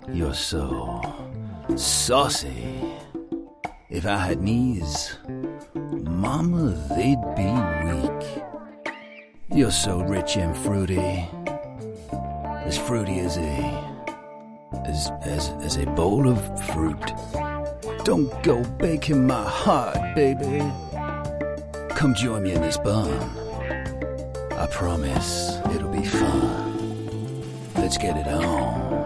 You're so saucy. If I had knees, mama, they'd be weak. You're so rich and fruity. As fruity as a bowl of fruit. Don't go breaking my heart, baby. Come join me in this barn. I promise it'll be fun. Let's get it on.